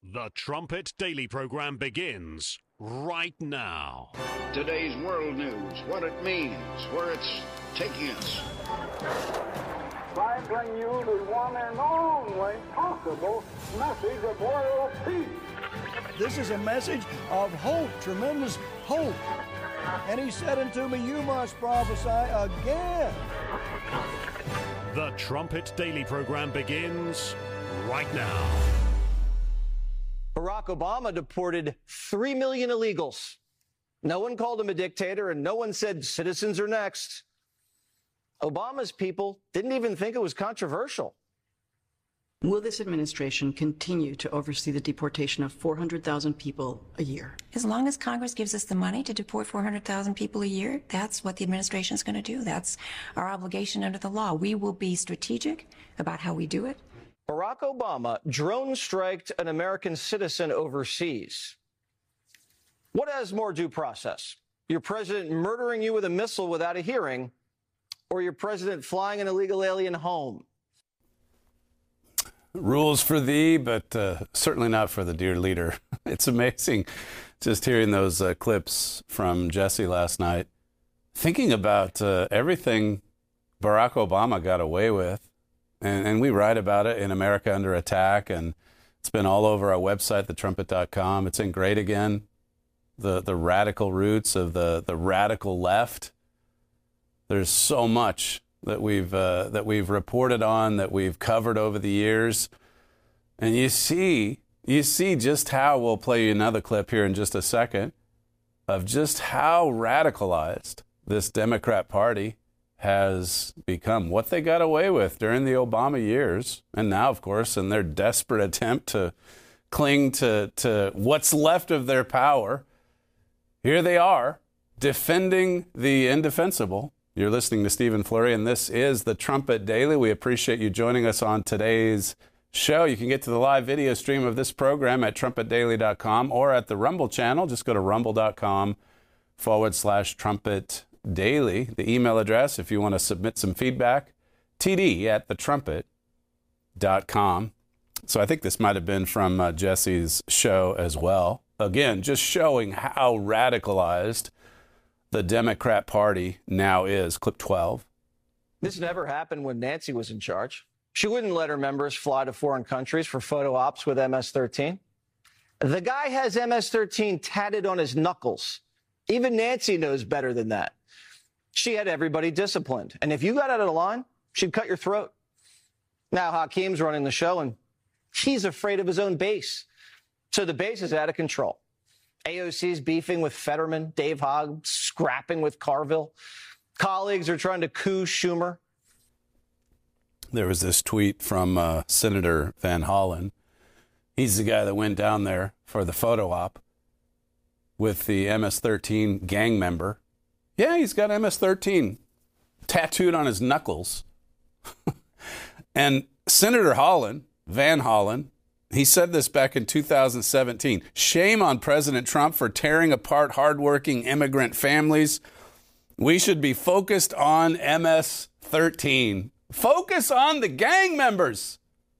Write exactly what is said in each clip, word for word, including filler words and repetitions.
The Trumpet Daily program begins right now. Today's world news, what it means, where it's taking us. I bring you the one and only possible message of world peace. This is a message of hope, tremendous hope. And he said unto me, you must prophesy again. The Trumpet Daily program begins right now. Barack Obama deported three million illegals. No one called him a dictator, and no one said citizens are next. Obama's people didn't even think it was controversial. Will this administration continue to oversee the deportation of four hundred thousand people a year? As long as Congress gives us the money to deport four hundred thousand people a year, that's what the administration is going to do. That's our obligation under the law. We will be strategic about how we do it. Barack Obama drone striked an American citizen overseas. What has more due process? Your president murdering you with a missile without a hearing, or your president flying an illegal alien home? Rules for thee, but uh, certainly not for the dear leader. It's amazing just hearing those uh, clips from Jesse last night, thinking about uh, everything Barack Obama got away with. And, and we write about it in America Under Attack, and it's been all over our website, the trumpet dot com. It's in Great Again, the, the radical roots of the, the radical left. There's so much that we've uh, that we've reported on, that we've covered over the years. And you see, you see just how, we'll play you another clip here in just a second, of just how radicalized this Democrat Party has become, what they got away with during the Obama years. And now, of course, in their desperate attempt to cling to, to what's left of their power, here they are defending the indefensible. You're listening to Stephen Flurry, and this is the Trumpet Daily. We appreciate you joining us on today's show. You can get to the live video stream of this program at trumpet daily dot com or at the Rumble channel. Just go to rumble.com forward slash trumpet daily. The email address, if you want to submit some feedback, td at the trumpet dot com. So I think this might have been from uh, Jesse's show as well. Again, just showing how radicalized the Democrat Party now is. Clip twelve. This never happened when Nancy was in charge. She wouldn't let her members fly to foreign countries for photo ops with M S thirteen. The guy has M S thirteen tatted on his knuckles. Even Nancy knows better than that. She had everybody disciplined. And if you got out of the line, she'd cut your throat. Now Hakeem's running the show, and he's afraid of his own base. So the base is out of control. A O C's beefing with Fetterman, Dave Hogg scrapping with Carville. Colleagues are trying to coup Schumer. There was this tweet from uh, Senator Van Hollen. He's the guy that went down there for the photo op with the M S thirteen gang member. Yeah, he's got M S thirteen tattooed on his knuckles. And Senator Hollen, Van Hollen, he said this back in two thousand seventeen. Shame on President Trump for tearing apart hardworking immigrant families. We should be focused on M S thirteen. Focus on the gang members.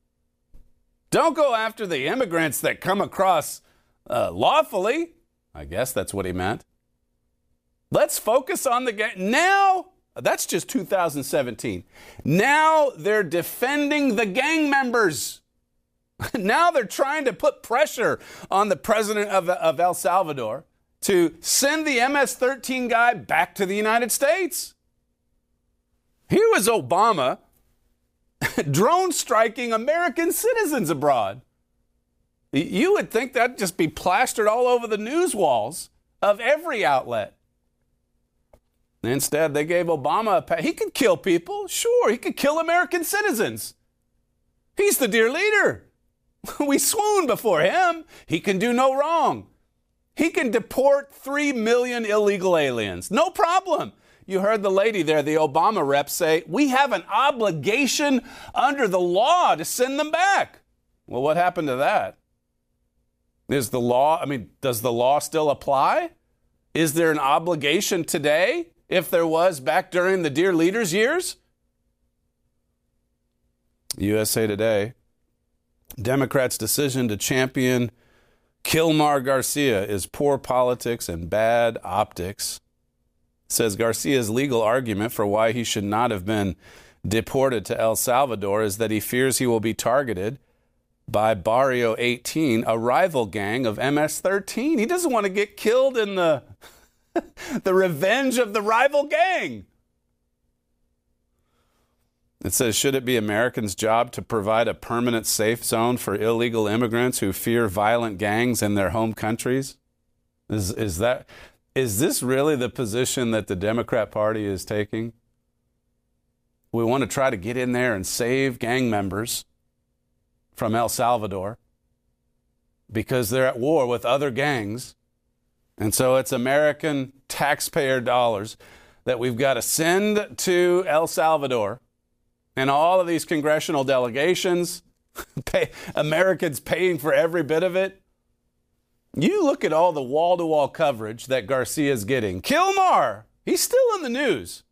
Don't go after the immigrants that come across uh, lawfully. I guess that's what he meant. Let's focus on the gang. Now, that's just two thousand seventeen. Now they're defending the gang members. Now they're trying to put pressure on the president of, of El Salvador to send the M S thirteen guy back to the United States. Here was Obama drone striking American citizens abroad. You would think that'd just be plastered all over the news walls of every outlet. Instead, they gave Obama a pass. He could kill people. Sure, he could kill American citizens. He's the dear leader. We swoon before him. He can do no wrong. He can deport three million illegal aliens. No problem. You heard the lady there, the Obama rep, say, we have an obligation under the law to send them back. Well, what happened to that? Is the law, I mean, does the law still apply? Is there an obligation today, if there was back during the dear leader's years? U S A Today Democrats' decision to champion Kilmar Garcia is poor politics and bad optics. Says Garcia's legal argument for why he should not have been deported to El Salvador is that he fears he will be targeted by Barrio eighteen, a rival gang of M S thirteen. He doesn't want to get killed in the, the revenge of the rival gang. It says, should it be Americans' job to provide a permanent safe zone for illegal immigrants who fear violent gangs in their home countries? Is, is that, is this really the position that the Democrat Party is taking? We want to try to get in there and save gang members from El Salvador because they're at war with other gangs. And so it's American taxpayer dollars that we've got to send to El Salvador. And all of these congressional delegations, pay, Americans paying for every bit of it. You look at all the wall-to-wall coverage that Garcia's getting. Kilmar, he's still in the news.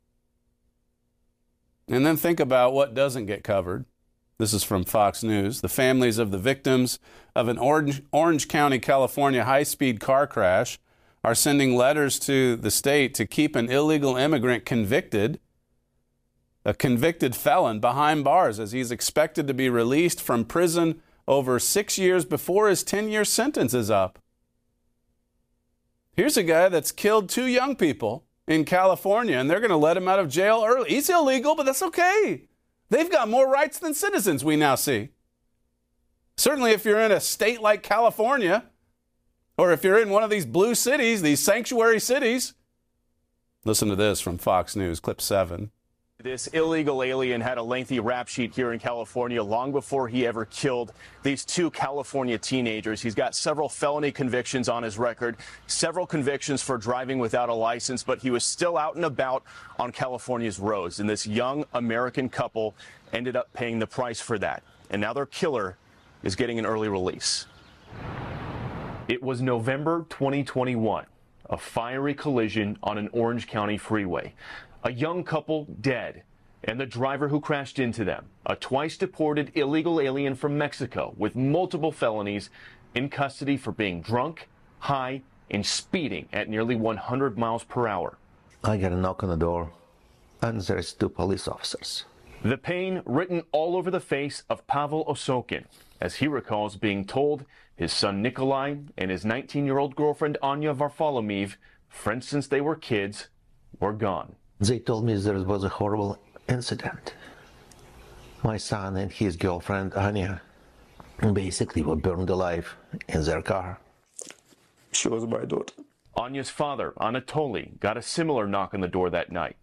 And then think about what doesn't get covered. This is from Fox News. The families of the victims of an Orange, Orange County, California high-speed car crash are sending letters to the state to keep an illegal immigrant convicted, a convicted felon, behind bars as he's expected to be released from prison over six years before his ten-year sentence is up. Here's a guy that's killed two young people in California, and they're going to let him out of jail early. He's illegal, but that's okay. They've got more rights than citizens, we now see. Certainly if you're in a state like California, or if you're in one of these blue cities, these sanctuary cities. Listen to this from Fox News, clip seven. This illegal alien had a lengthy rap sheet here in California long before he ever killed these two California teenagers. He's got several felony convictions on his record, several convictions for driving without a license, but he was still out and about on California's roads. And this young American couple ended up paying the price for that. And now their killer is getting an early release. It was November twenty twenty-one, a fiery collision on an Orange County freeway. A young couple dead, and the driver who crashed into them, a twice-deported illegal alien from Mexico with multiple felonies, in custody for being drunk, high, and speeding at nearly one hundred miles per hour. I get a knock on the door, and there's two police officers. The pain written all over the face of Pavel Osokin, as he recalls being told his son Nikolai and his nineteen-year-old girlfriend Anya Varfolomeev, friends since they were kids, were gone. They told me there was a horrible incident. My son and his girlfriend, Anya, basically were burned alive in their car. She was my daughter. Anya's father, Anatoly, got a similar knock on the door that night.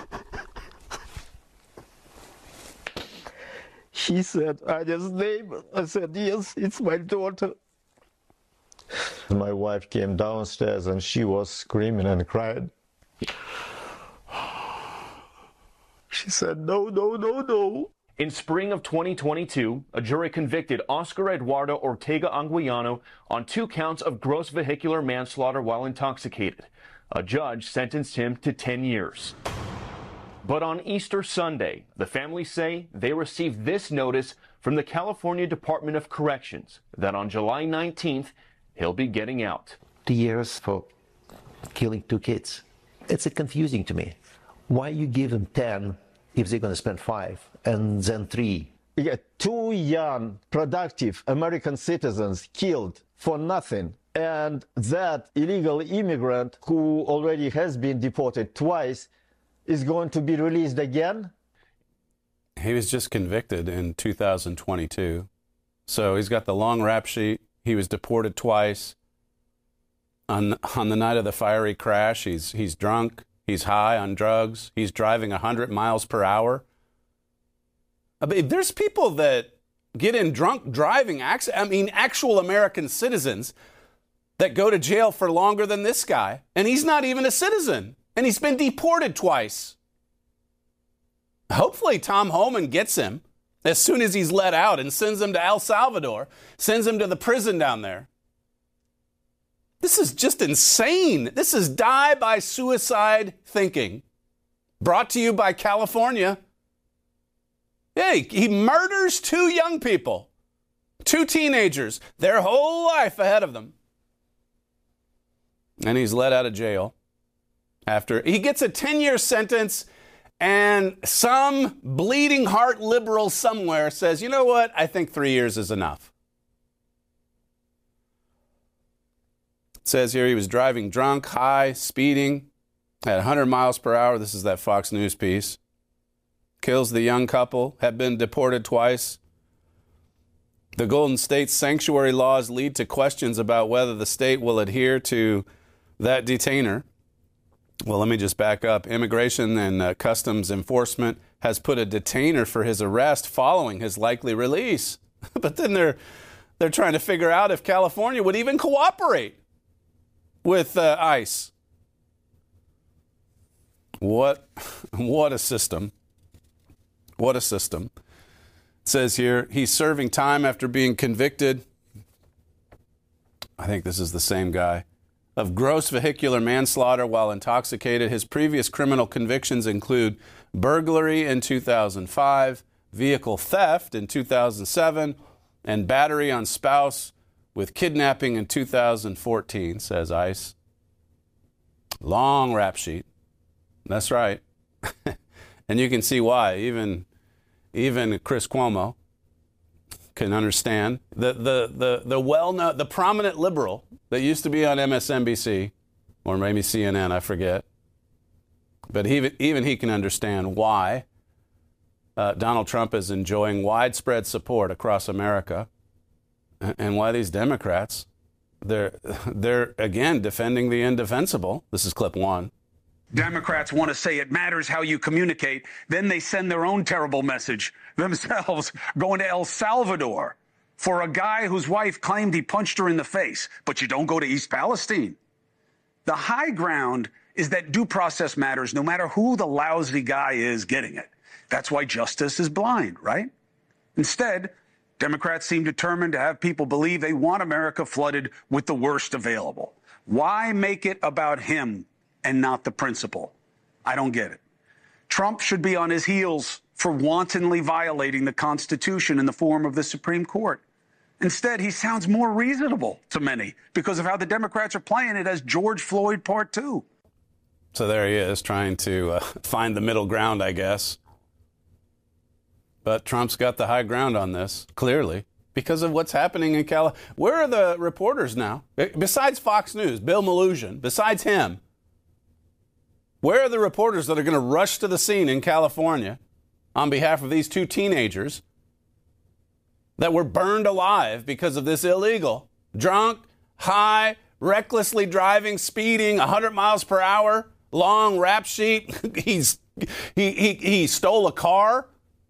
She said Anya's name. I said, yes, it's my daughter. My wife came downstairs and she was screaming and crying. She said, no, no, no, no. In spring of twenty twenty-two, a jury convicted Oscar Eduardo Ortega Anguiano on two counts of gross vehicular manslaughter while intoxicated. A judge sentenced him to ten years. But on Easter Sunday, the family say they received this notice from the California Department of Corrections that on July nineteenth, he'll be getting out. Two years for killing two kids. It's uh, confusing to me. Why you give them ten if they're going to spend five and then three? Yeah, two young, productive American citizens killed for nothing. And that illegal immigrant who already has been deported twice is going to be released again? He was just convicted in two thousand twenty-two. So he's got the long rap sheet. He was deported twice. On, on the night of the fiery crash, he's, he's drunk. He's high on drugs. He's driving one hundred miles per hour. I mean, there's people that get in drunk driving, I mean, actual American citizens that go to jail for longer than this guy. And he's not even a citizen. And he's been deported twice. Hopefully Tom Homan gets him as soon as he's let out and sends him to El Salvador, sends him to the prison down there. This is just insane. This is die by suicide thinking. Brought to you by California. Hey, he murders two young people Two teenagers, their whole life ahead of them. And he's let out of jail after he gets a ten-year sentence, and some bleeding heart liberal somewhere says, you know what, I think three years is enough. It says here he was driving drunk, high, speeding at one hundred miles per hour. This is that Fox News piece. Kills the young couple, had been deported twice. The Golden State sanctuary laws lead to questions about whether the state will adhere to that detainer. Well, let me just back up. Immigration and uh, Customs Enforcement has put a detainer for his arrest following his likely release. But then they're they're trying to figure out if California would even cooperate with uh, ICE. What what a system. What a system. It says here he's serving time after being convicted. I think this is the same guy. Of gross vehicular manslaughter while intoxicated. His previous criminal convictions include burglary in two thousand five, vehicle theft in two thousand seven, and battery on spouse with kidnapping in two thousand fourteen, says ICE. Long rap sheet. That's right. And you can see why. Even, even Chris Cuomo can understand. The, the, the, the well-known, the prominent liberal that used to be on M S N B C, or maybe C N N, I forget. But even, even he can understand why uh, Donald Trump is enjoying widespread support across America, and, and why these Democrats, they're, they're, again, defending the indefensible. This is clip one. Democrats want to say it matters how you communicate. Then they send their own terrible message themselves, going to El Salvador for a guy whose wife claimed he punched her in the face. But you don't go to East Palestine. The high ground is that due process matters no matter who the lousy guy is getting it. That's why justice is blind, right? Instead, Democrats seem determined to have people believe they want America flooded with the worst available. Why make it about him and not the principle? I don't get it. Trump should be on his heels for wantonly violating the Constitution in the form of the Supreme Court. Instead, he sounds more reasonable to many because of how the Democrats are playing it as George Floyd Part Two. So there he is, trying to uh, find the middle ground, I guess. But Trump's got the high ground on this, clearly, because of what's happening in California. Where are the reporters now? Besides Fox News, Bill Melugin, besides him, where are the reporters that are going to rush to the scene in California on behalf of these two teenagers that were burned alive because of this illegal, drunk, high, recklessly driving, speeding, one hundred miles per hour, long rap sheet? He's he, he, he stole a car.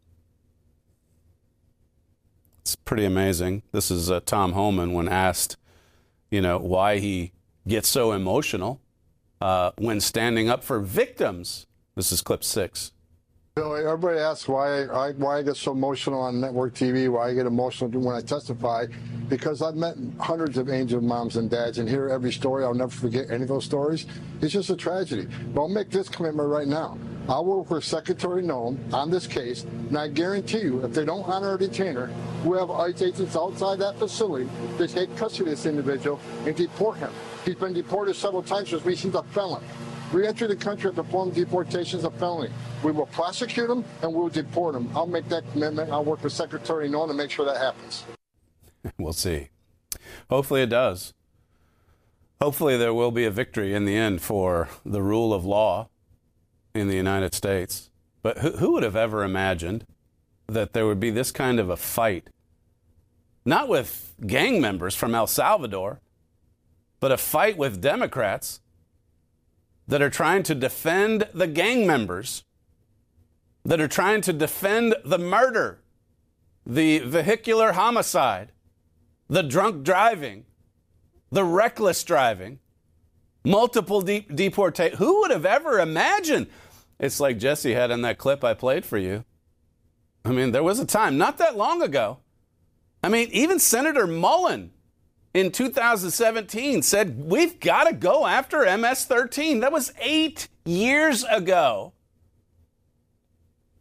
It's pretty amazing. This is uh, Tom Homan when asked, you know, why he gets so emotional Uh, when standing up for victims. This is clip six. Bill, everybody asks why I, why I get so emotional on network T V, why I get emotional when I testify, because I've met hundreds of angel moms and dads and hear every story. I'll never forget any of those stories. It's just a tragedy. But I'll make this commitment right now. I'll work with Secretary Noem on this case, and I guarantee you, if they don't honor a detainer, we have ICE agents outside that facility to take custody of this individual and deport him. He's been deported several times, which means he's a felon. Re-enter the country after formal deportation is a felony. We will prosecute him and we'll deport him. I'll make that commitment. I'll work with Secretary Noem to make sure that happens. We'll see. Hopefully it does. Hopefully there will be a victory in the end for the rule of law in the United States. But who, who would have ever imagined that there would be this kind of a fight? Not with gang members from El Salvador, but a fight with Democrats that are trying to defend the gang members, that are trying to defend the murder, the vehicular homicide, the drunk driving, the reckless driving, multiple de- deportations. Who would have ever imagined? It's like Jesse had in that clip I played for you. I mean, there was a time, not that long ago. I mean, even Senator Mullen in two thousand seventeen said, we've got to go after M S thirteen. That was eight years ago.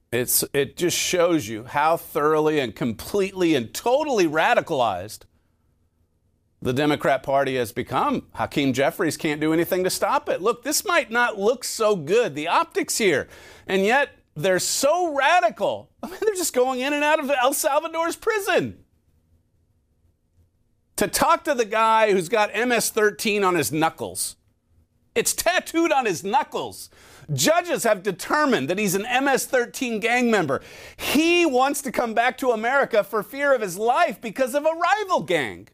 It's it just shows you how thoroughly and completely and totally radicalized the Democrat Party has become. Hakeem Jeffries can't do anything to stop it. Look, this might not look so good, the optics here, and yet they're so radical. I mean, they're just going in and out of El Salvador's prison. To talk to the guy who's got M S thirteen on his knuckles. It's tattooed on his knuckles. Judges have determined that he's an M S thirteen gang member. He wants to come back to America for fear of his life because of a rival gang.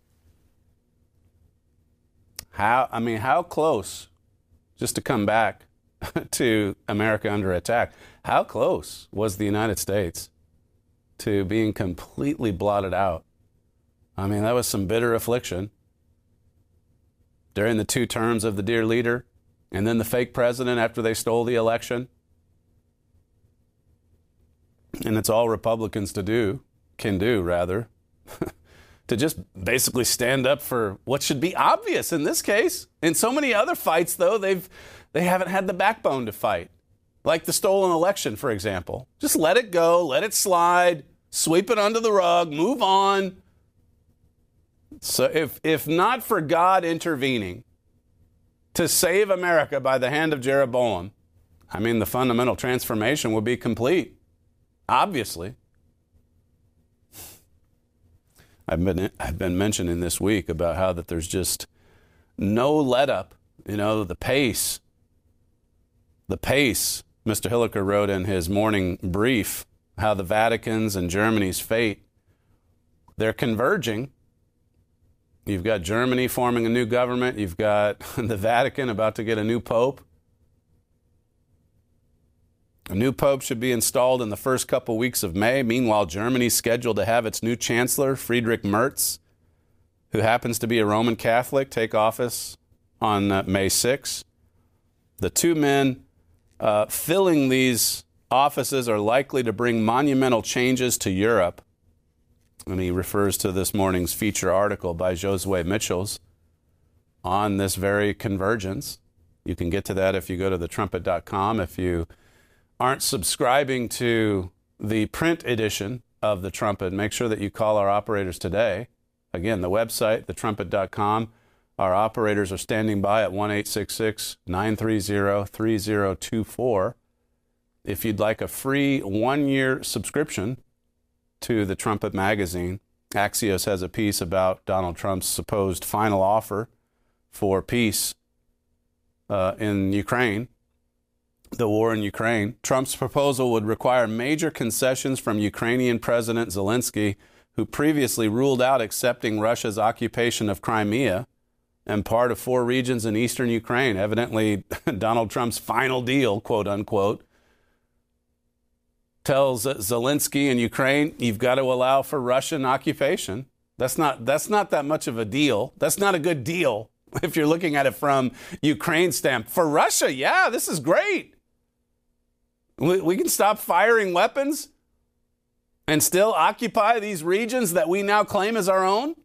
How, I mean, how close, just to come back to America under attack, how close was the United States to being completely blotted out? I mean, that was some bitter affliction during the two terms of the dear leader and then the fake president after they stole the election. And it's all Republicans to do, can do, rather, to just basically stand up for what should be obvious in this case. In so many other fights, though, they've they haven't had the backbone to fight. Like the stolen election, for example. Just let it go, let it slide, sweep it under the rug, move on. So if if not for God intervening to save America by the hand of Jeroboam, I mean, the fundamental transformation would be complete, obviously. I've been I've been mentioning this week about how that there's just no let up, you know, the pace, the pace. Mister Hilliker wrote in his morning brief how the Vatican's and Germany's fate, they're converging. You've got Germany forming a new government. You've got the Vatican about to get a new pope. A new pope should be installed in the first couple weeks of May. Meanwhile, Germany's scheduled to have its new chancellor, Friedrich Merz, who happens to be a Roman Catholic, take office on uh, May sixth. The two men uh, filling these offices are likely to bring monumental changes to Europe. And he refers to this morning's feature article by Josue Mitchells on this very convergence. You can get to that if you go to the trumpet dot com. If you aren't subscribing to the print edition of The Trumpet, make sure that you call our operators today. Again, the website, the trumpet dot com. Our operators are standing by at one eight six six, nine three zero, three zero two four. If you'd like a free one-year subscription to the Trumpet magazine, Axios has a piece about Donald Trump's supposed final offer for peace uh, in Ukraine, the war in Ukraine. Trump's proposal would require major concessions from Ukrainian President Zelensky, who previously ruled out accepting Russia's occupation of Crimea and part of four regions in eastern Ukraine. Evidently, Donald Trump's final deal, quote unquote, tells Zelensky in Ukraine, you've got to allow for Russian occupation. That's not that's not that much of a deal. That's not a good deal if you're looking at it from Ukraine's stamp. For Russia, yeah, this is great. We, we can stop firing weapons and still occupy these regions that we now claim as our own.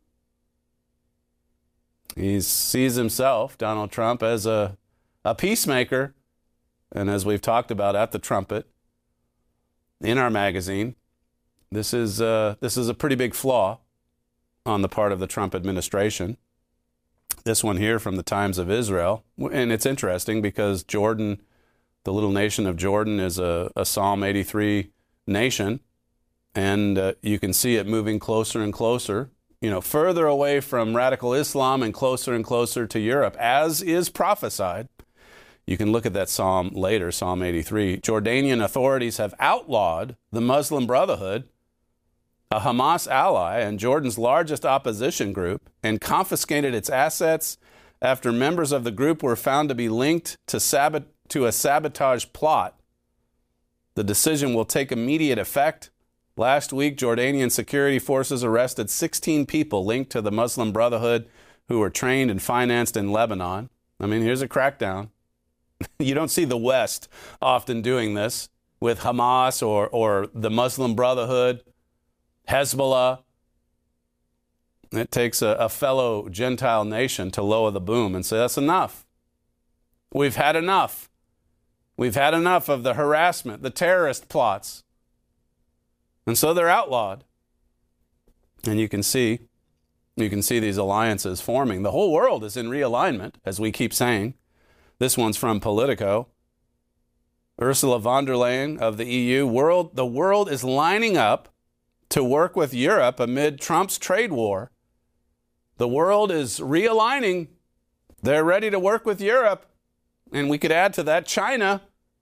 He sees himself, Donald Trump, as a, a peacemaker. And as we've talked about at the Trumpet, in our magazine, this is uh, this is a pretty big flaw on the part of the Trump administration. This one here from the Times of Israel, and it's interesting because Jordan, the little nation of Jordan, is a, a Psalm eighty-three nation, and uh, you can see it moving closer and closer, you know, further away from radical Islam and closer and closer to Europe, as is prophesied. You can look at that psalm later, Psalm eighty-three. Jordanian authorities have outlawed the Muslim Brotherhood, a Hamas ally and Jordan's largest opposition group, and confiscated its assets after members of the group were found to be linked to, sabot- to a sabotage plot. The decision will take immediate effect. Last week, Jordanian security forces arrested sixteen people linked to the Muslim Brotherhood who were trained and financed in Lebanon. I mean, here's a crackdown. You don't see the West often doing this with Hamas or, or the Muslim Brotherhood, Hezbollah. It takes a, a fellow Gentile nation to lower the boom and say, that's enough. We've had enough. We've had enough of the harassment, the terrorist plots. And so they're outlawed. And you can see, you can see these alliances forming. The whole world is in realignment, as we keep saying. This one's from Politico. Ursula von der Leyen of the E U. World, the world is lining up to work with Europe amid Trump's trade war. The world is realigning. They're ready to work with Europe. And we could add to that China.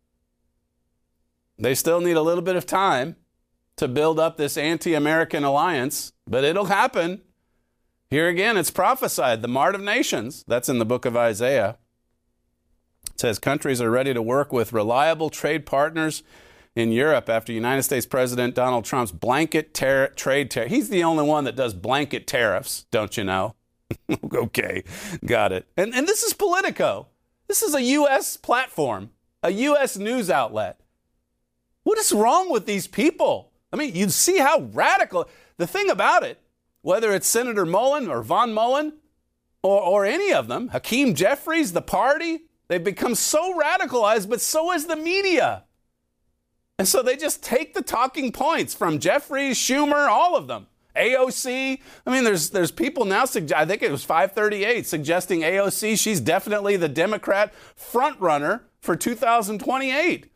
They still need a little bit of time to build up this anti-American alliance, but it'll happen. Here again, it's prophesied, the mart of nations. That's in the book of Isaiah. It says countries are ready to work with reliable trade partners in Europe after United States President Donald Trump's blanket ter- trade tariff. He's the only one that does blanket tariffs, don't you know? Okay, got it. And, and this is Politico. This is a U S platform, a U S news outlet. What is wrong with these people? I mean, you see how radical. The thing about it, whether it's Senator Mullen or Von Mullen or, or any of them, Hakeem Jeffries, the party, they've become so radicalized, but so is the media. And so they just take the talking points from Jeffries, Schumer, all of them. A O C. I mean, there's there's people now, suggest, I think it was five thirty-eight, suggesting A O C, she's definitely the Democrat front runner for two thousand twenty-eight.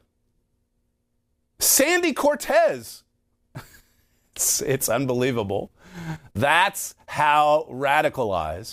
Sandy Cortez. it's, it's unbelievable. That's how radicalized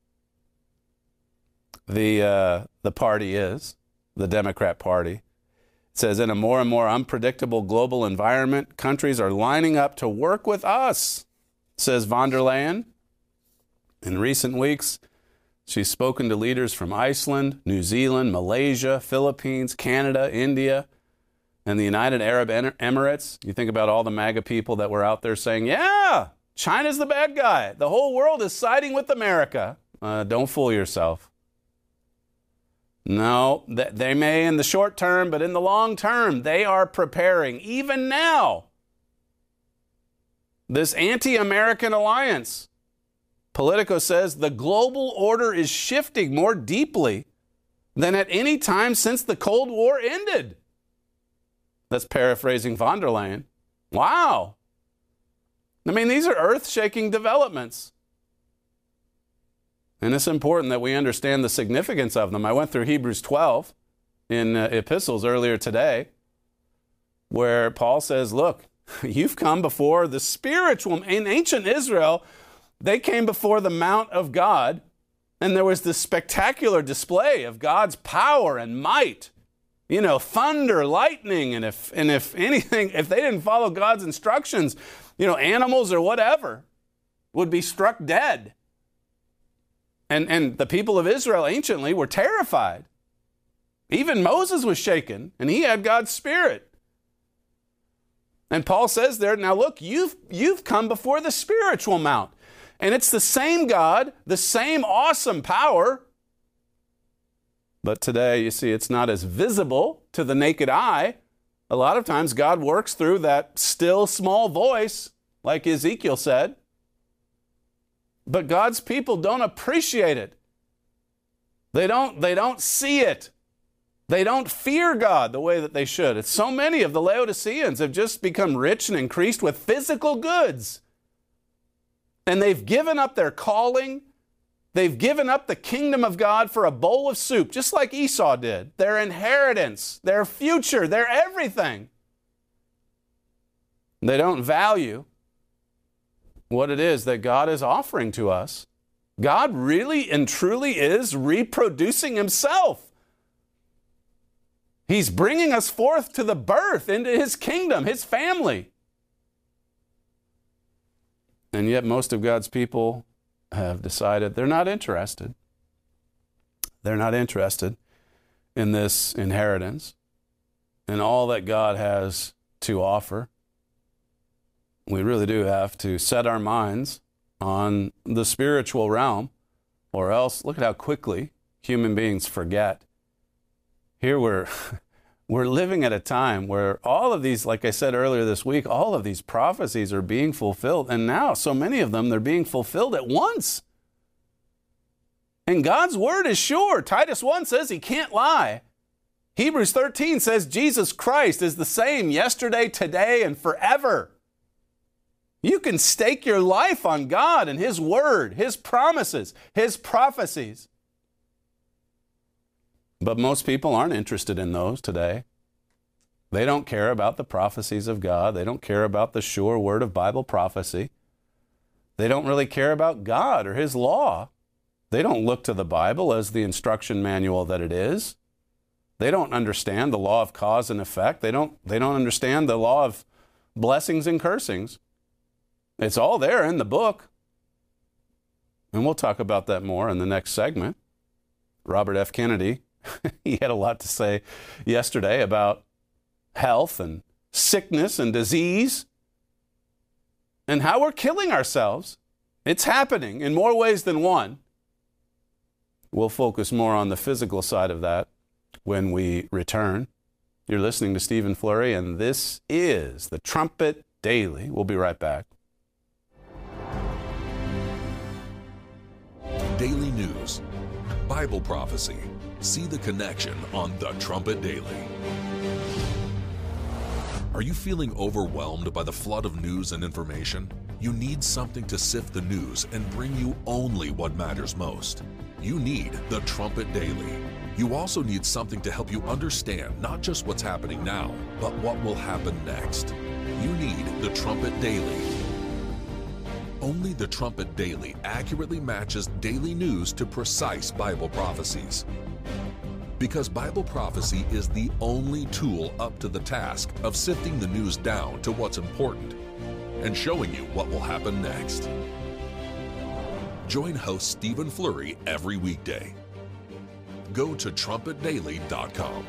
the uh, the party is, the Democrat Party. It says, in a more and more unpredictable global environment, countries are lining up to work with us, says von der Leyen. In recent weeks, she's spoken to leaders from Iceland, New Zealand, Malaysia, Philippines, Canada, India, and the United Arab Emirates. You think about all the MAGA people that were out there saying, yeah, China's the bad guy. The whole world is siding with America. Uh, don't fool yourself. No, they may in the short term, but in the long term, they are preparing, even now, this anti-American alliance. Politico says the global order is shifting more deeply than at any time since the Cold War ended. That's paraphrasing von der Leyen. Wow. I mean, these are earth-shaking developments. And it's important that we understand the significance of them. I went through Hebrews twelve in uh, epistles earlier today, where Paul says, look, you've come before the spiritual. In ancient Israel, they came before the Mount of God, and there was this spectacular display of God's power and might. You know, thunder, lightning, and if and if anything, if they didn't follow God's instructions, you know, animals or whatever would be struck dead. And, and the people of Israel anciently were terrified. Even Moses was shaken, and he had God's Spirit. And Paul says there, now look, you've, you've come before the spiritual mount. And it's the same God, the same awesome power. But today, you see, it's not as visible to the naked eye. A lot of times God works through that still small voice, like Ezekiel said. But God's people don't appreciate it. They don't, they don't see it. They don't fear God the way that they should. It's so many of the Laodiceans have just become rich and increased with physical goods. And they've given up their calling. They've given up the kingdom of God for a bowl of soup, just like Esau did. Their inheritance, their future, their everything. They don't value what it is that God is offering to us. God really and truly is reproducing himself. He's bringing us forth to the birth into his kingdom, his family. And yet most of God's people have decided they're not interested. They're not interested in this inheritance and all that God has to offer. We really do have to set our minds on the spiritual realm, or else look at how quickly human beings forget. Here we're, we're living at a time where all of these, like I said earlier this week, all of these prophecies are being fulfilled. And now so many of them, they're being fulfilled at once. And God's word is sure. Titus one says he can't lie. Hebrews thirteen says Jesus Christ is the same yesterday, today, and forever. You can stake your life on God and His Word, His promises, His prophecies. But most people aren't interested in those today. They don't care about the prophecies of God. They don't care about the sure word of Bible prophecy. They don't really care about God or His law. They don't look to the Bible as the instruction manual that it is. They don't understand the law of cause and effect. They don't, they don't understand the law of blessings and cursings. It's all there in the book. And we'll talk about that more in the next segment. Robert F. Kennedy, he had a lot to say yesterday about health and sickness and disease and how we're killing ourselves. It's happening in more ways than one. We'll focus more on the physical side of that when we return. You're listening to Stephen Flurry, and this is the Trumpet Daily. We'll be right back. Daily news, Bible prophecy. See the connection on the Trumpet Daily. Are you feeling overwhelmed by the flood of news and information? You need something to sift the news and bring you only what matters most. You need the Trumpet Daily. You also need something to help you understand not just what's happening now, but what will happen next. You need the Trumpet Daily. Only the Trumpet Daily accurately matches daily news to precise Bible prophecies. Because Bible prophecy is the only tool up to the task of sifting the news down to what's important and showing you what will happen next. Join host Stephen Flurry every weekday. Go to trumpet daily dot com.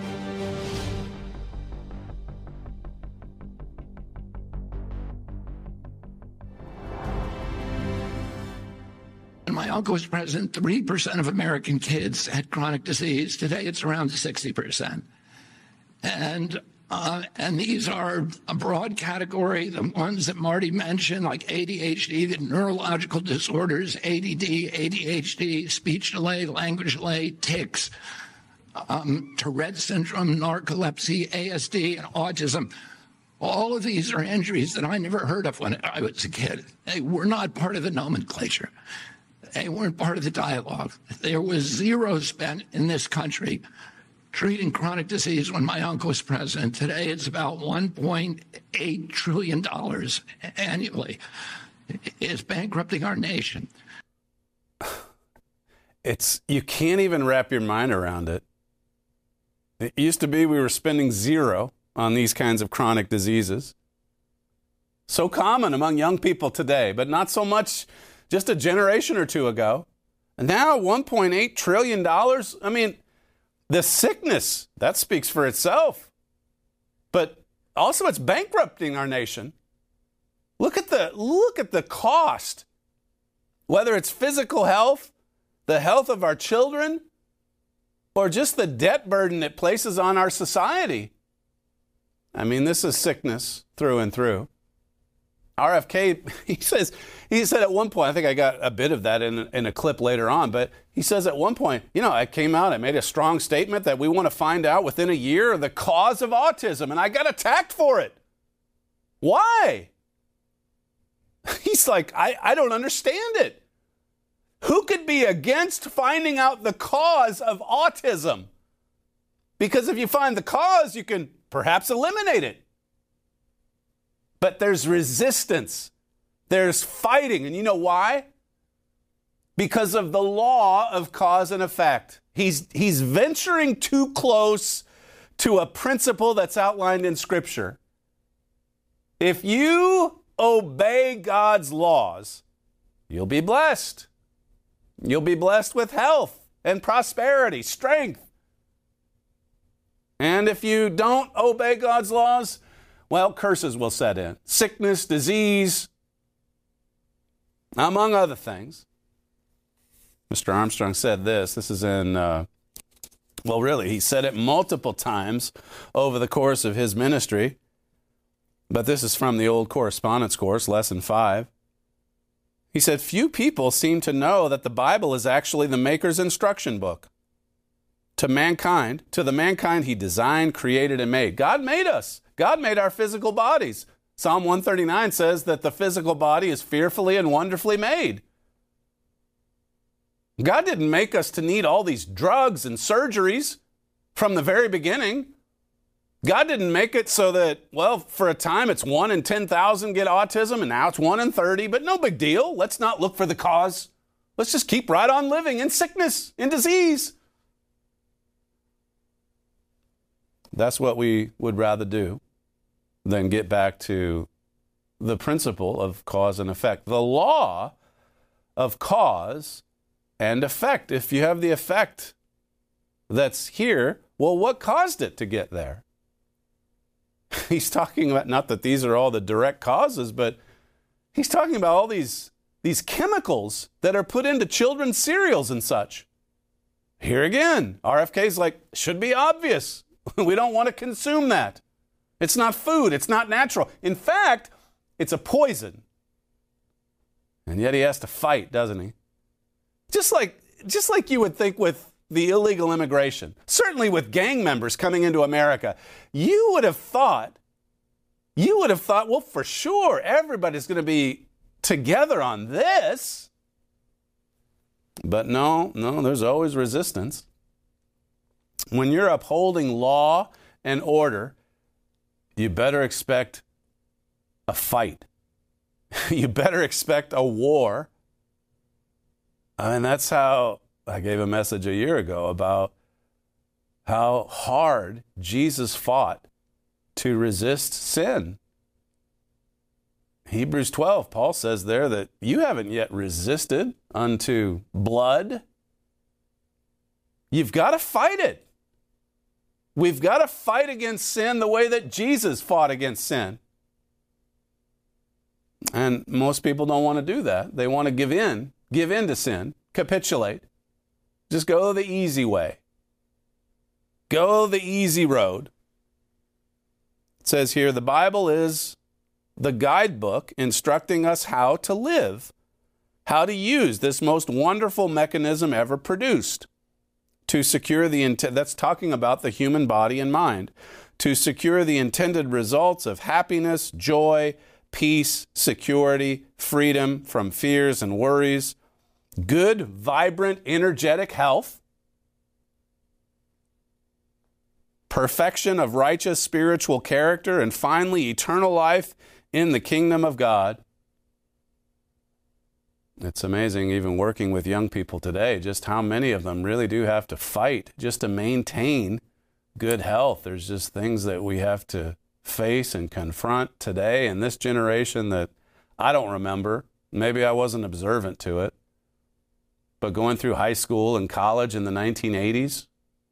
When my uncle was president, three percent of American kids had chronic disease. Today, it's around sixty percent. And uh, and these are a broad category, the ones that Marty mentioned, like A D H D, the neurological disorders, A D D, A D H D, speech delay, language delay, tics, um, Tourette's syndrome, narcolepsy, A S D, and autism. All of these are injuries that I never heard of when I was a kid. They were not part of the nomenclature. They weren't part of the dialogue. There was zero spent in this country treating chronic disease when my uncle was president. Today, it's about one point eight trillion dollars annually. It's bankrupting our nation. It's, you can't even wrap your mind around it. It used to be we were spending zero on these kinds of chronic diseases. So common among young people today, but not so much just a generation or two ago. And now one point eight trillion dollars. I mean, the sickness, that speaks for itself. But also it's bankrupting our nation. Look at the look at the cost. Whether it's physical health, the health of our children, or just the debt burden it places on our society. I mean, this is sickness through and through. R F K, he says, he said at one point, I think I got a bit of that in, in a clip later on, but he says at one point, you know, I came out, I made a strong statement that we want to find out within a year the cause of autism, and I got attacked for it. Why? He's like, I, I don't understand it. Who could be against finding out the cause of autism? Because if you find the cause, you can perhaps eliminate it. But there's resistance. There's fighting. And you know why? Because of the law of cause and effect. He's, he's venturing too close to a principle that's outlined in Scripture. If you obey God's laws, you'll be blessed. You'll be blessed with health and prosperity, strength. And if you don't obey God's laws, well, curses will set in. Sickness, disease, among other things. Mister Armstrong said this. This is in, uh, well, really, he said it multiple times over the course of his ministry. But this is from the old correspondence course, lesson five. He said, few people seem to know that the Bible is actually the Maker's instruction book. to mankind, to the mankind he designed, created, and made. God made us. God made our physical bodies. Psalm one thirty-nine says that the physical body is fearfully and wonderfully made. God didn't make us to need all these drugs and surgeries from the very beginning. God didn't make it so that, well, for a time it's one in ten thousand get autism and now it's one in thirty, but no big deal. Let's not look for the cause. Let's just keep right on living in sickness, in disease. That's what we would rather do than get back to the principle of cause and effect. The law of cause and effect. If you have the effect that's here, well, what caused it to get there? He's talking about, not that these are all the direct causes, but he's talking about all these, these chemicals that are put into children's cereals and such. Here again, R F K's like, should be obvious. We don't want to consume that. It's not food. It's not natural. In fact, it's a poison. And yet he has to fight, doesn't he? Just like, just like you would think with the illegal immigration, certainly with gang members coming into America, you would have thought, you would have thought, well, for sure, everybody's going to be together on this. But no, no, there's always resistance. When you're upholding law and order, you better expect a fight. You better expect a war. I mean, that's how I gave a message a year ago about how hard Jesus fought to resist sin. Hebrews twelve, Paul says there that you haven't yet resisted unto blood. You've got to fight it. We've got to fight against sin the way that Jesus fought against sin. And most people don't want to do that. They want to give in, give in to sin, capitulate. Just go the easy way. Go the easy road. It says here, the Bible is the guidebook instructing us how to live, how to use this most wonderful mechanism ever produced to secure the intent. That's talking about the human body and mind, to secure the intended results of happiness, joy, peace, security, freedom from fears and worries, good, vibrant, energetic health, perfection of righteous spiritual character, and finally, eternal life in the kingdom of God. It's amazing, even working with young people today, just how many of them really do have to fight just to maintain good health. There's just things that we have to face and confront today in this generation that I don't remember. Maybe I wasn't observant to it. But going through high school and college in the nineteen eighties,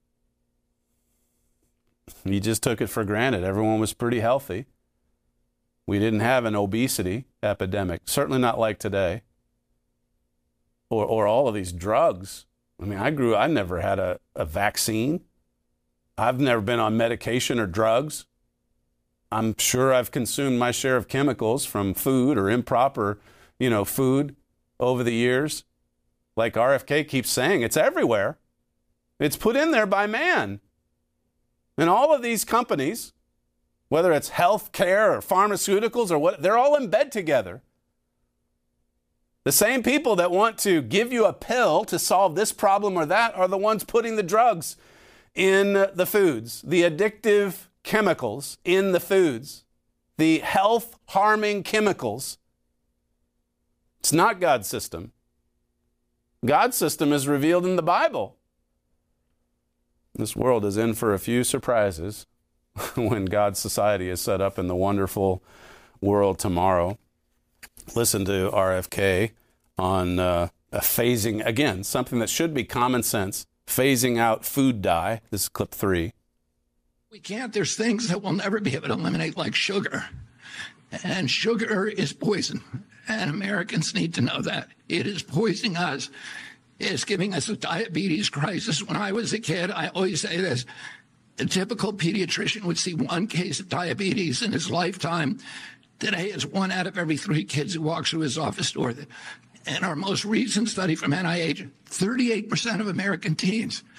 you just took it for granted. Everyone was pretty healthy. We didn't have an obesity epidemic, certainly not like today. Or, or all of these drugs. I mean, I grew, I never had a, a vaccine. I've never been on medication or drugs. I'm sure I've consumed my share of chemicals from food or improper, you know, food over the years. Like R F K keeps saying, it's everywhere. It's put in there by man. And all of these companies, whether it's health care or pharmaceuticals or what, they're all in bed together. The same people that want to give you a pill to solve this problem or that are the ones putting the drugs in the foods, the addictive chemicals in the foods, the health-harming chemicals. It's not God's system. God's system is revealed in the Bible. This world is in for a few surprises when God's society is set up in the wonderful world tomorrow. Listen to R F K on uh, a phasing, again, something that should be common sense, phasing out food dye. This is clip three. We can't. There's things that we'll never be able to eliminate, like sugar. And sugar is poison. And Americans need to know that. It is poisoning us. It's giving us a diabetes crisis. When I was a kid, I always say this. A typical pediatrician would see one case of diabetes in his lifetime. Today, it's one out of every three kids who walks through his office door. In our most recent study from N I H, thirty-eight percent of American teens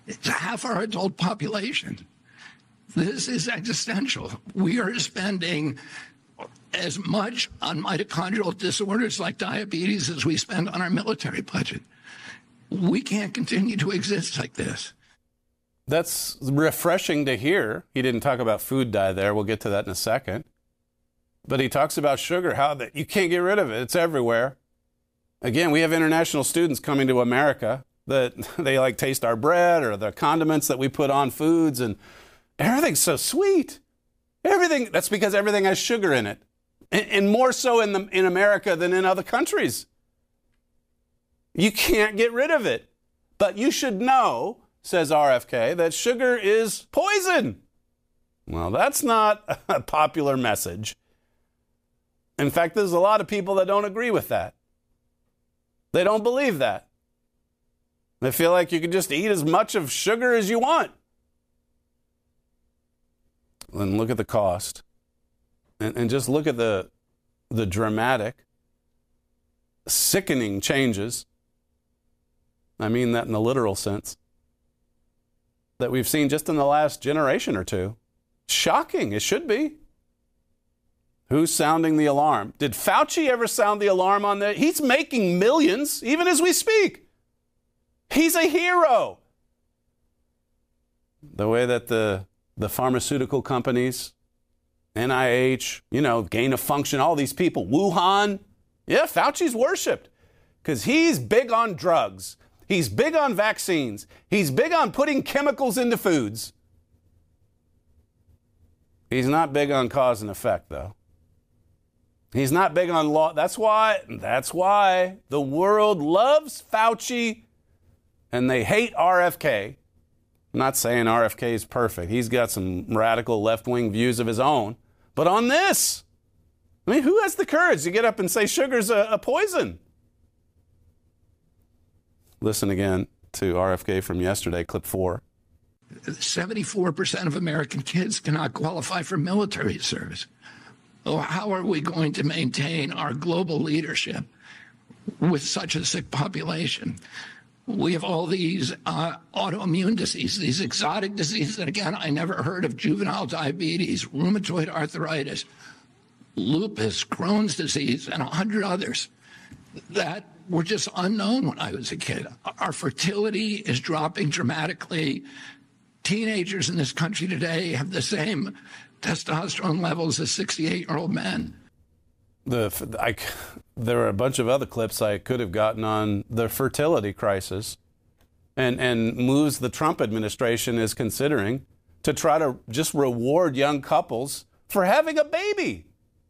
It's half our adult population. This is existential. We are spending as much on mitochondrial disorders like diabetes as we spend on our military budget. We can't continue to exist like this. That's refreshing to hear. He didn't talk about food dye there. We'll get to that in a second. But he talks about sugar, how that you can't get rid of it. It's everywhere. Again, we have international students coming to America that they like taste our bread or the condiments that we put on foods, and everything's so sweet. Everything, that's because everything has sugar in it. And, and more so in the, in America than in other countries. You can't get rid of it. But you should know, says R F K, that sugar is poison. Well, that's not a popular message. In fact, there's a lot of people that don't agree with that. They don't believe that. They feel like you can just eat as much of sugar as you want. And look at the cost. And, and just look at the, the dramatic, sickening changes. I mean that in the literal sense. That we've seen just in the last generation or two. Shocking, it should be. Who's sounding the alarm? Did Fauci ever sound the alarm on that? He's making millions, even as we speak. He's a hero. The way that the, the pharmaceutical companies, N I H, you know, gain of function, all these people, Wuhan. Yeah, Fauci's worshipped because he's big on drugs. He's big on vaccines. He's big on putting chemicals into foods. He's not big on cause and effect, though. He's not big on law. That's why, that's why the world loves Fauci and they hate R F K. I'm not saying R F K is perfect. He's got some radical left-wing views of his own. But on this, I mean, who has the courage to get up and say sugar's a, a poison? Listen again to R F K from yesterday, clip four. seventy-four percent of American kids cannot qualify for military service. Oh, how are we going to maintain our global leadership with such a sick population? We have all these uh, autoimmune diseases, these exotic diseases. And again, I never heard of juvenile diabetes, rheumatoid arthritis, lupus, Crohn's disease, and a hundred others that were just unknown when I was a kid. Our fertility is dropping dramatically. Teenagers in this country today have the same testosterone levels as sixty-eight-year-old men. The I, there are a bunch of other clips I could have gotten on the fertility crisis and, and moves the Trump administration is considering to try to just reward young couples for having a baby.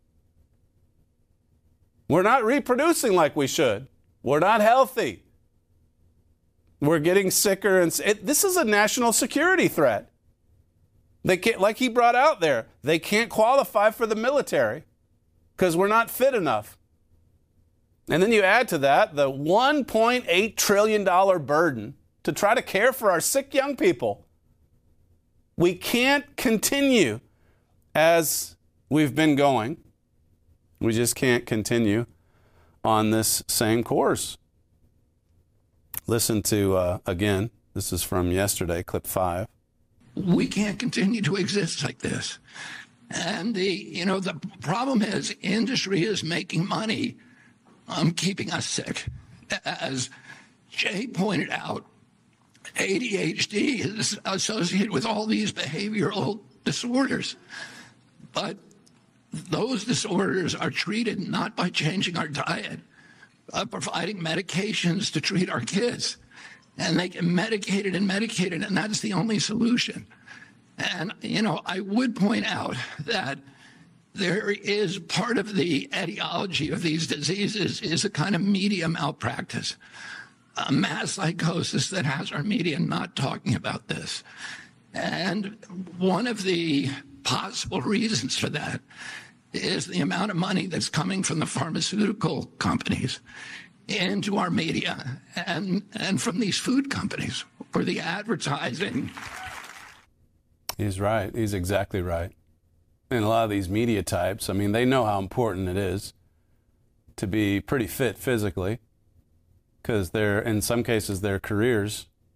We're not reproducing like we should. We're not healthy. We're getting sicker. And it, this is a national security threat. They can't, like he brought out there, they can't qualify for the military because we're not fit enough. And then you add to that the one point eight trillion dollars burden to try to care for our sick young people. We can't continue as we've been going. We just can't continue on this same course. Listen to, uh, again, this is from yesterday, clip five. We can't continue to exist like this. And the, you know, the problem is industry is making money on keeping us sick. As Jay pointed out, A D H D is associated with all these behavioral disorders. But those disorders are treated not by changing our diet, but providing medications to treat our kids. And they get medicated and medicated, and that's the only solution. And, you know, I would point out that there is part of the etiology of these diseases is a kind of media malpractice, a mass psychosis that has our media not talking about this. And one of the possible reasons for that is the amount of money that's coming from the pharmaceutical companies into our media and, and from these food companies for the advertising. He's right. He's exactly right. And a lot of these media types, I mean, they know how important it is to be pretty fit physically because they're, in some cases, their careers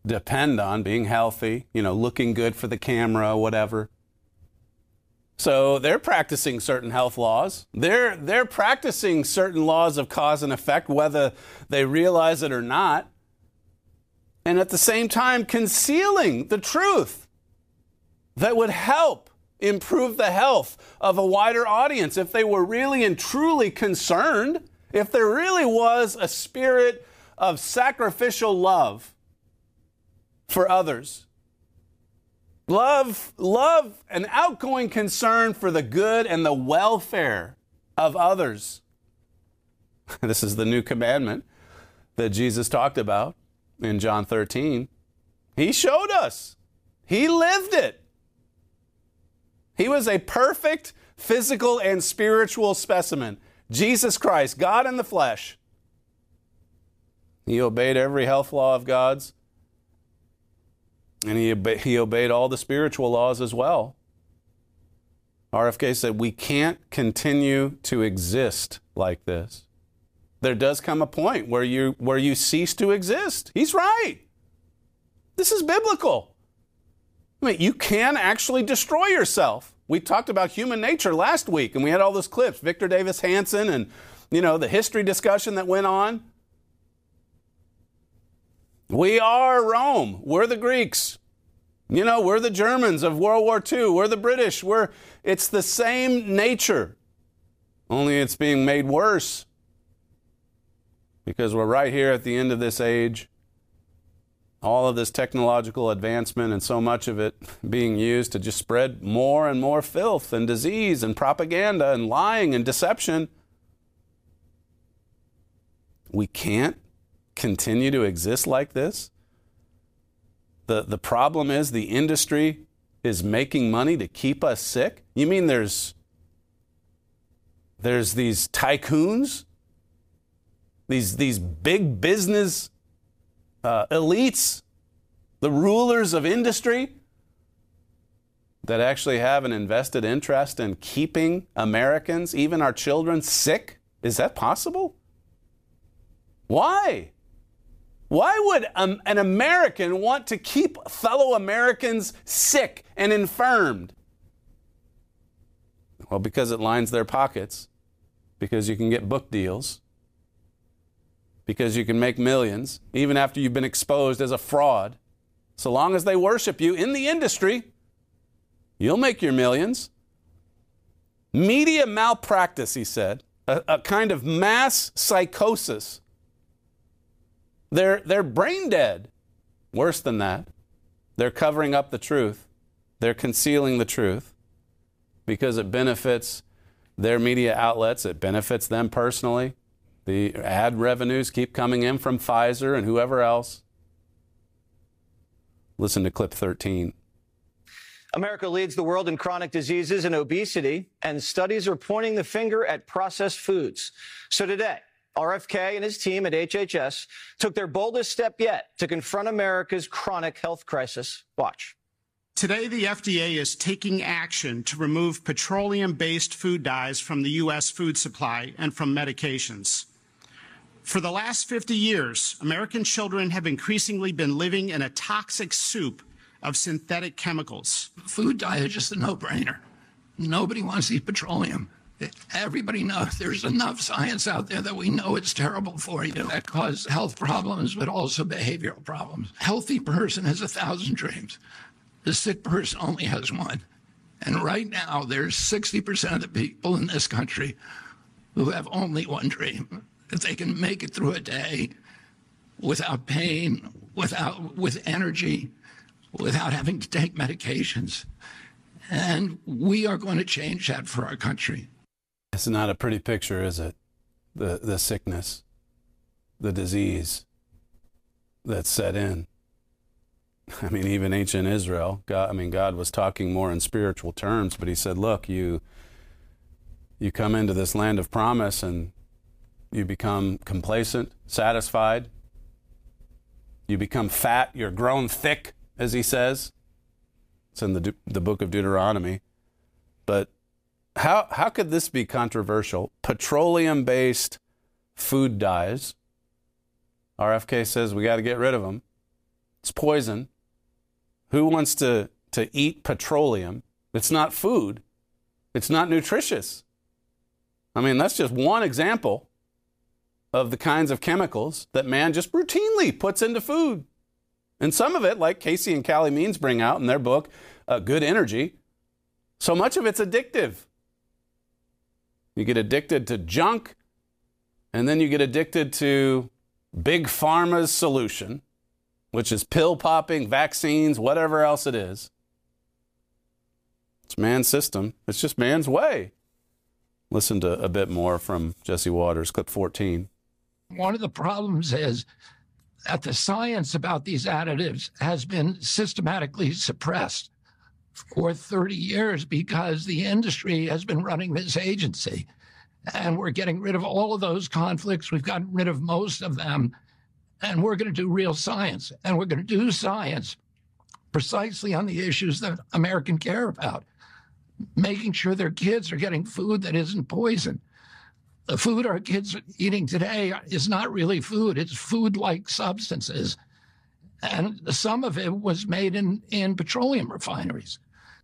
depend on being healthy, you know, looking good for the camera, whatever. So they're practicing certain health laws. They're they're practicing certain laws of cause and effect, whether they realize it or not. And at the same time, concealing the truth that would help improve the health of a wider audience if they were really and truly concerned, if there really was a spirit of sacrificial love for others. Love, love, an outgoing concern for the good and the welfare of others. This is the new commandment that Jesus talked about in John thirteen. He showed us. He lived it. He was a perfect physical and spiritual specimen. Jesus Christ, God in the flesh. He obeyed every health law of God's. And he, obe- he obeyed all the spiritual laws as well. R F K said, we can't continue to exist like this. There does come a point where you, where you cease to exist. He's right. This is biblical. I mean, you can actually destroy yourself. We talked about human nature last week, and we had all those clips, Victor Davis Hanson and, you know, the history discussion that went on. We are Rome. We're the Greeks. You know, we're the Germans of World War Two. We're the British. We're, it's the same nature, only it's being made worse because we're right here at the end of this age. All of this technological advancement and so much of it being used to just spread more and more filth and disease and propaganda and lying and deception. We can't continue to exist like this. The, the problem is the industry is making money to keep us sick. You mean there's, there's these tycoons, these, these big business uh, elites, the rulers of industry that actually have an invested interest in keeping Americans, even our children, sick? Is that possible? Why? Why would um, an American want to keep fellow Americans sick and infirmed? Well, because it lines their pockets, because you can get book deals, because you can make millions, even after you've been exposed as a fraud. So long as they worship you in the industry, you'll make your millions. Media malpractice, he said, a, a kind of mass psychosis. They're, they're brain dead. Worse than that, they're covering up the truth. They're concealing the truth because it benefits their media outlets. It benefits them personally. The ad revenues keep coming in from Pfizer and whoever else. Listen to clip thirteen. America leads the world in chronic diseases and obesity, and studies are pointing the finger at processed foods. So today, R F K and his team at H H S took their boldest step yet to confront America's chronic health crisis. Watch. Today, the F D A is taking action to remove petroleum-based food dyes from the U S food supply and from medications. For the last fifty years, American children have increasingly been living in a toxic soup of synthetic chemicals. Food dye is just a no-brainer. Nobody wants to eat petroleum. Everybody knows there's enough science out there that we know it's terrible for you. That causes health problems, but also behavioral problems. A healthy person has a thousand dreams. The sick person only has one. And right now, there's sixty percent of the people in this country who have only one dream. If they can make it through a day without pain, without, with energy, without having to take medications. And we are going to change that for our country. It's not a pretty picture, is it? The the sickness, the disease that's set in. I mean, even ancient Israel, God, I mean, God was talking more in spiritual terms, but he said, look, you you come into this land of promise and you become complacent, satisfied. You become fat, you're grown thick, as he says. It's in the the book of Deuteronomy. But how how could this be controversial? Petroleum-based food dyes. R F K says we got to get rid of them. It's poison. Who wants to, to eat petroleum? It's not food. It's not nutritious. I mean, that's just one example of the kinds of chemicals that man just routinely puts into food. And some of it, like Casey and Callie Means bring out in their book, uh, Good Energy, so much of it's addictive. You get addicted to junk, and then you get addicted to Big Pharma's solution, which is pill popping, vaccines, whatever else it is. It's man's system. It's just man's way. Listen to a bit more from Jesse Waters, clip fourteen. One of the problems is that the science about these additives has been systematically suppressed for thirty years because the industry has been running this agency. And we're getting rid of all of those conflicts. We've gotten rid of most of them. And we're going to do real science. And we're going to do science precisely on the issues that Americans care about. Making sure their kids are getting food that isn't poison. The food our kids are eating today is not really food. It's food-like substances. And some of it was made in, in petroleum refineries.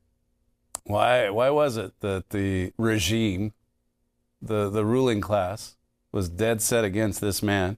Why, why was it that the regime, the, the ruling class, was dead set against this man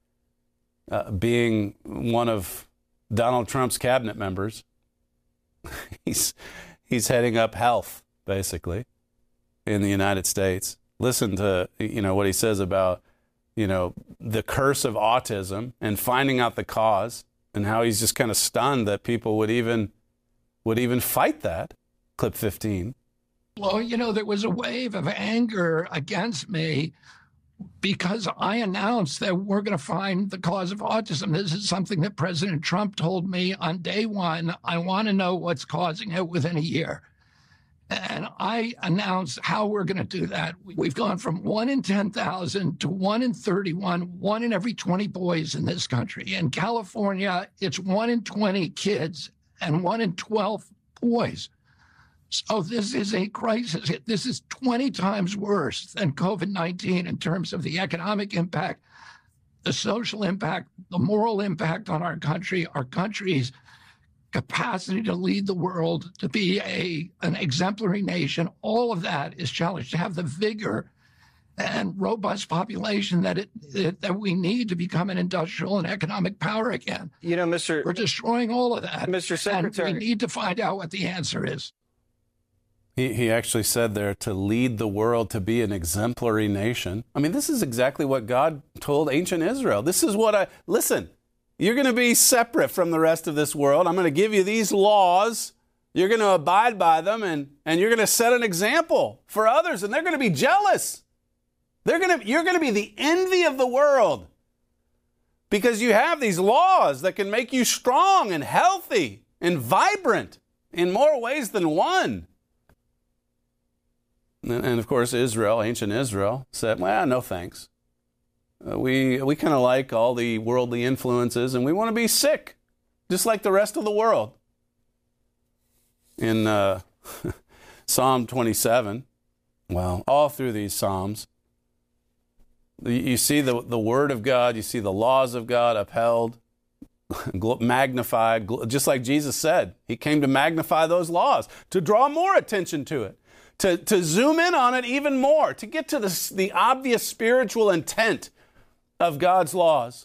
uh, being one of Donald Trump's cabinet members? he's, he's heading up health, basically, in the United States. Listen to, you know, what he says about, you know, the curse of autism and finding out the cause, and how he's just kind of stunned that people would even would even fight that. Clip fifteen. Well, you know, there was a wave of anger against me because I announced that we're going to find the cause of autism. This is something that President Trump told me on day one. I want to know what's causing it within a year. And I announced how we're going to do that. We've gone from one in ten thousand to one in thirty-one, one in every twenty boys in this country. In California, it's one in twenty kids and one in twelve boys. So this is a crisis. This is twenty times worse than COVID nineteen in terms of the economic impact, the social impact, the moral impact on our country, our country's capacity to lead the world, to be a an exemplary nation. All of that is challenged. To have the vigor and robust population that it, it that we need to become an industrial and economic power again. You know, Mister We're destroying all of that, Mister Secretary. And we need to find out what the answer is. He, he actually said there to lead the world to be an exemplary nation. I mean, this is exactly what God told ancient Israel. This is what I, listen, you're going to be separate from the rest of this world. I'm going to give you these laws. You're going to abide by them, and, and you're going to set an example for others, and they're going to be jealous. They're going to, you're going to be the envy of the world because you have these laws that can make you strong and healthy and vibrant in more ways than one. And, and of course, Israel, ancient Israel, said, well, no thanks. Uh, we we kind of like all the worldly influences, and we want to be sick, just like the rest of the world. In uh, Psalm twenty-seven, well, all through these Psalms, you see the, the Word of God, you see the laws of God upheld, magnified, just like Jesus said. He came to magnify those laws, to draw more attention to it, to, to zoom in on it even more, to get to the, the obvious spiritual intent of God's laws.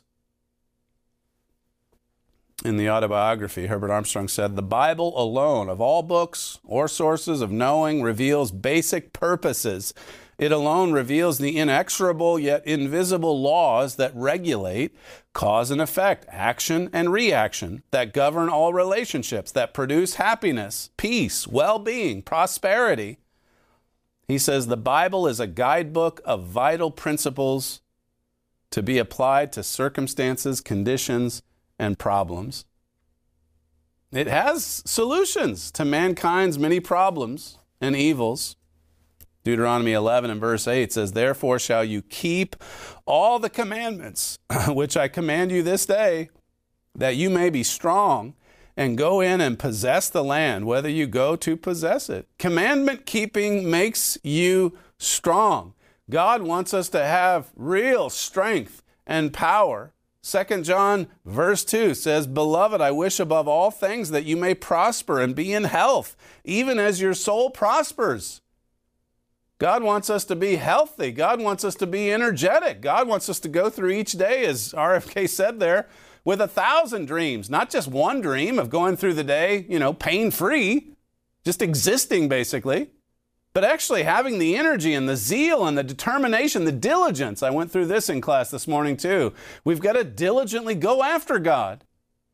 In the autobiography, Herbert Armstrong said, the Bible alone, of all books or sources of knowing, reveals basic purposes. It alone reveals the inexorable yet invisible laws that regulate cause and effect, action and reaction, that govern all relationships, that produce happiness, peace, well-being, prosperity. He says the Bible is a guidebook of vital principles to be applied to circumstances, conditions, and problems. It has solutions to mankind's many problems and evils. Deuteronomy eleven and verse eight says, therefore shall you keep all the commandments which I command you this day, that you may be strong and go in and possess the land, whether you go to possess it. Commandment keeping makes you strong. God wants us to have real strength and power Second John verse two says, Beloved, I wish above all things that you may prosper and be in health, even as your soul prospers. God wants us to be healthy. God wants us to be energetic. God wants us to go through each day, as R F K said there, with a thousand dreams, not just one dream of going through the day, you know, pain-free, just existing basically, but actually having the energy and the zeal and the determination, the diligence. I went through this in class this morning too. We've got to diligently go after God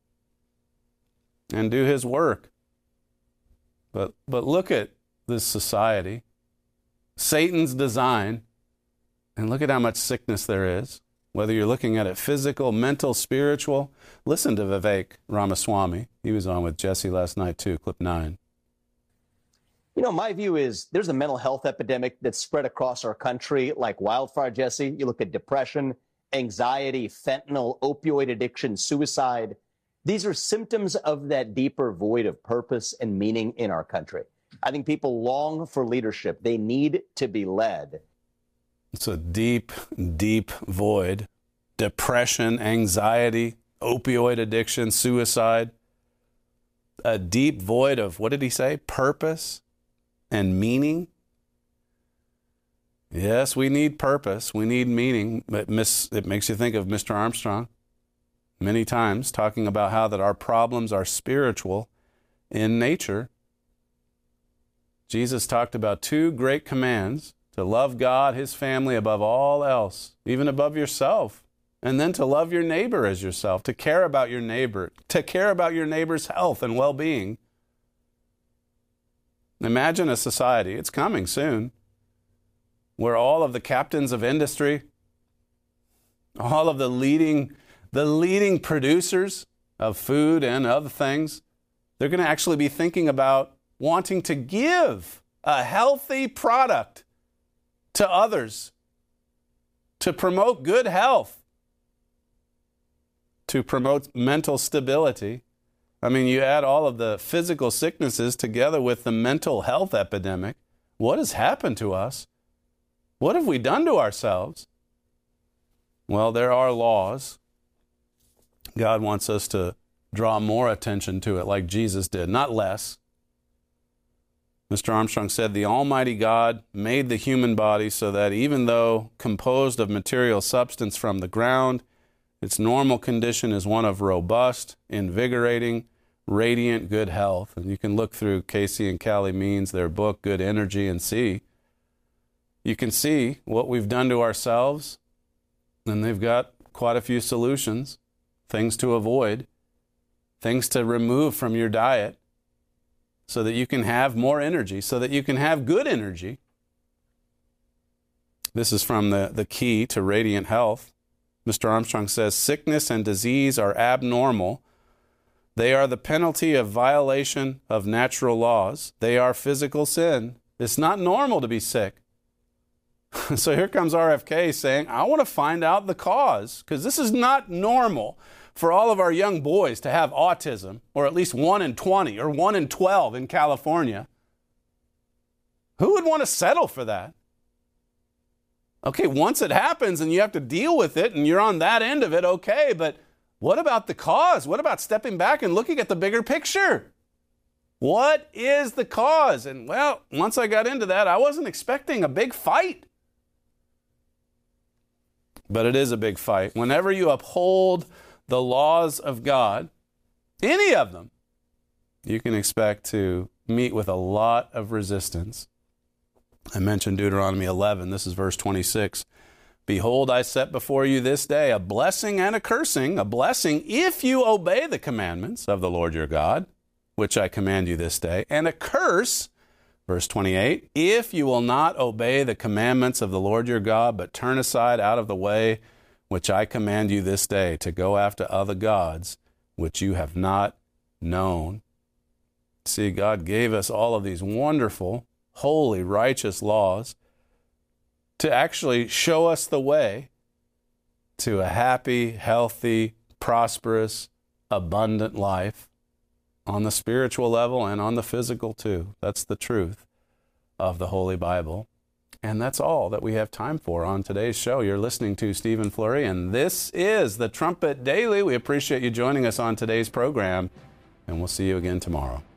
and do His work. But, but look at this society, Satan's design, and look at how much sickness there is. Whether you're looking at it physical, mental, spiritual. Listen to Vivek Ramaswamy. He was on with Jesse last night too, clip nine. You know, my view is there's a mental health epidemic that's spread across our country like wildfire, Jesse. You look at depression, anxiety, fentanyl, opioid addiction, suicide. These are symptoms of that deeper void of purpose and meaning in our country. I think people long for leadership. They need to be led. It's a deep, deep void. Depression, anxiety, opioid addiction, suicide. A deep void of, what did he say? Purpose and meaning. Yes, we need purpose. We need meaning. But miss, it makes you think of Mister Armstrong many times talking about how that our problems are spiritual in nature. Jesus talked about two great commands: to love God, His family above all else, even above yourself, and then to love your neighbor as yourself, to care about your neighbor, to care about your neighbor's health and well-being. Imagine a society, it's coming soon, where all of the captains of industry, all of the leading, the leading producers of food and other things, they're going to actually be thinking about wanting to give a healthy product to others, to promote good health, to promote mental stability. I mean, you add all of the physical sicknesses together with the mental health epidemic. What has happened to us? What have we done to ourselves? Well, there are laws. God wants us to draw more attention to it like Jesus did, not less. Mister Armstrong said, the Almighty God made the human body so that even though composed of material substance from the ground, its normal condition is one of robust, invigorating, radiant good health. And you can look through Casey and Callie Means, their book, Good Energy, and see. You can see what we've done to ourselves, and they've got quite a few solutions, things to avoid, things to remove from your diet, so that you can have more energy, so that you can have good energy. This is from the, the Key to Radiant Health. Mister Armstrong says, sickness and disease are abnormal. They are the penalty of violation of natural laws. They are physical sin. It's not normal to be sick. So here comes R F K saying, I want to find out the cause, because this is not normal for all of our young boys to have autism, or at least one in twenty or one in twelve in California. Who would want to settle for that? Okay, once it happens and you have to deal with it and you're on that end of it, okay, but what about the cause? What about stepping back and looking at the bigger picture? What is the cause? And well, once I got into that, I wasn't expecting a big fight. But it is a big fight. Whenever you uphold the laws of God, any of them, you can expect to meet with a lot of resistance. I mentioned Deuteronomy eleven. This is verse twenty-six. Behold, I set before you this day a blessing and a cursing. A blessing if you obey the commandments of the Lord your God, which I command you this day. And a curse, verse twenty-eight, if you will not obey the commandments of the Lord your God, but turn aside out of the way which I command you this day, to go after other gods, which you have not known. See, God gave us all of these wonderful, holy, righteous laws to actually show us the way to a happy, healthy, prosperous, abundant life on the spiritual level and on the physical too. That's the truth of the Holy Bible. And that's all that we have time for on today's show. You're listening to Stephen Flurry, and this is the Trumpet Daily. We appreciate you joining us on today's program, and we'll see you again tomorrow.